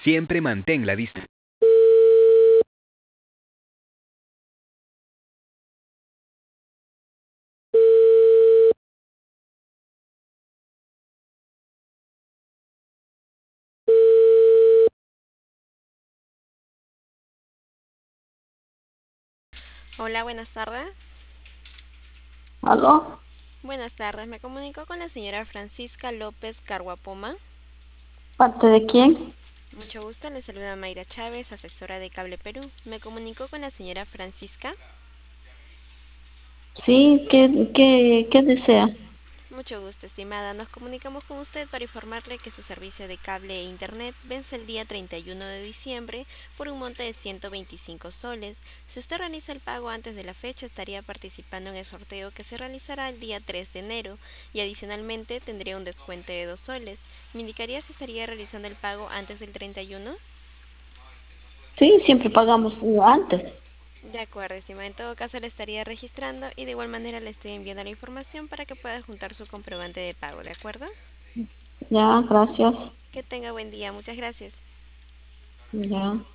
Siempre mantén la distancia. Hola, buenas tardes. ¿Aló? Buenas tardes, me comunico con la señora Francisca López Carguapoma. ¿Parte de quién? Mucho gusto, le saluda Mayra Chávez, asesora de Cable Perú. Me comunico con la señora Francisca. Sí, ¿qué desea? Mucho gusto, estimada. Nos comunicamos con usted para informarle que su servicio de cable e internet vence el día 31 de diciembre por un monto de 125 soles. Si usted realiza el pago antes de la fecha, estaría participando en el sorteo que se realizará el día 3 de enero y adicionalmente tendría un descuento de 2 soles. ¿Me indicaría si estaría realizando el pago antes del 31? Sí, siempre pagamos antes. De acuerdo, estimada. En todo caso, le estaría registrando y de igual manera le estoy enviando la información para que pueda juntar su comprobante de pago, ¿de acuerdo? Ya, gracias. Que tenga buen día. Muchas gracias. Ya.